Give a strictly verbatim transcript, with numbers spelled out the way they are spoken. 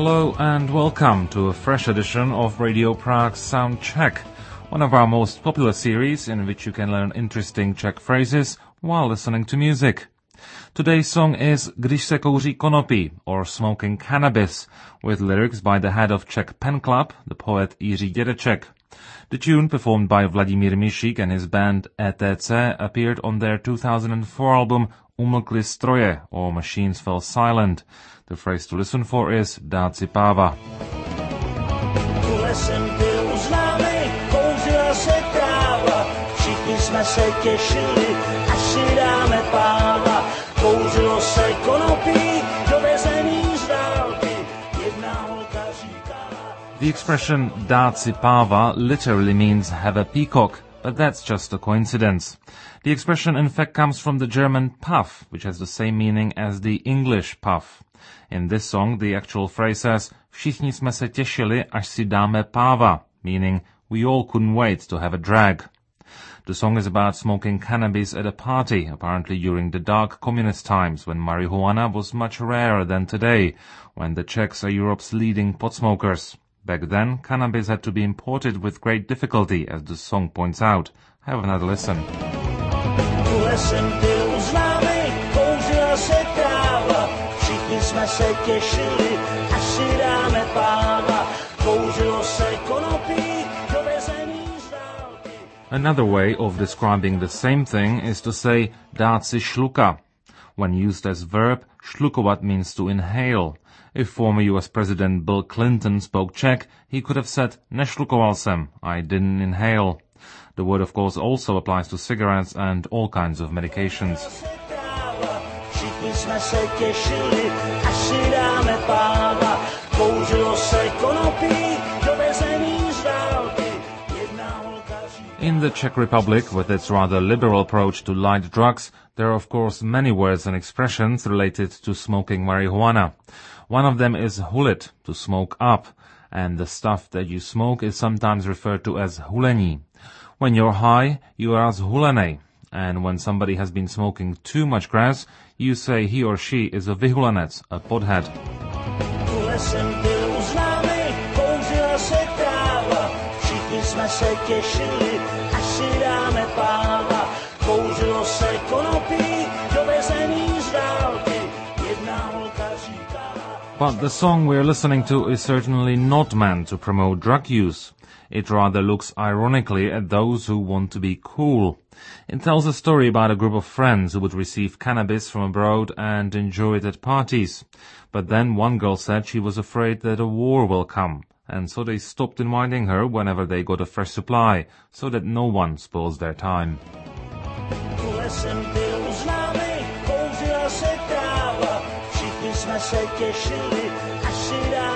Hello and welcome to a fresh edition of Radio Prague Sound Czech, one of our most popular series in which you can learn interesting Czech phrases while listening to music. Today's song is Když se kouří konopí, or Smoking Cannabis, with lyrics by the head of Czech Pen Club, the poet Jiří Dědeček. The tune, performed by Vladimír Mišík and his band E T C, appeared on their two thousand four album Umlkly stroje, or Machines Fell Silent. The phrase to listen for is dát si páva. Lesem byl známej, kouřila se tráva, všichni jsme se těšili, až si dáme páva. Kouřilo se konopí, dovezený z dálky, jedna holka říkala. The expression dát si páva literally means have a peacock, but that's just a coincidence. The expression in fact comes from the German puff, which has the same meaning as the English puff. In this song, the actual phrase says, všichni jsme se těšili, až si dáme páva, meaning we all couldn't wait to have a drag. The song is about smoking cannabis at a party, apparently during the dark communist times when marijuana was much rarer than today, when the Czechs are Europe's leading pot smokers. Back then, cannabis had to be imported with great difficulty, as the song points out. Have another listen. Lesem byl známej, kouřila se tráva, všichni jsme se těšili, až si dáme páva. Kouřilo se konopí, dovezený z dálky. Another way of describing the same thing is to say dát si šluka. When used as verb, šlukovat means to inhale. If former U S President Bill Clinton spoke Czech, he could have said nešlukoval jsem, I didn't inhale. The word of course also applies to cigarettes and all kinds of medications. Všichni jsme se těšili, až si dáme páva. Kouřilo se konopí, dovezený z dálky, jedna holka říkala. In the Czech Republic, with its rather liberal approach to light drugs, there are of course many words and expressions related to smoking marijuana. One of them is hulit, to smoke up, and the stuff that you smoke is sometimes referred to as hulení. When you're high, you are zhulenej, and when somebody has been smoking too much grass, you say he or she is a vyhulenec, a pothead. Lesem byl známej, kouřila se tráva, všichni jsme se těšili, až si dáme páva. Kouřilo se konopí, dovezený z dálky, jedna holka říkala. But the song we're listening to is certainly not meant to promote drug use. It rather looks ironically at those who want to be cool. It tells a story about a group of friends who would receive cannabis from abroad and enjoy it at parties. But then one girl said she was afraid that a war will come, and so they stopped inviting her whenever they got a fresh supply, so that no one spoils their time. Lesem byl známej, kouřila se tráva, všichni jsme se těšili, až si dáme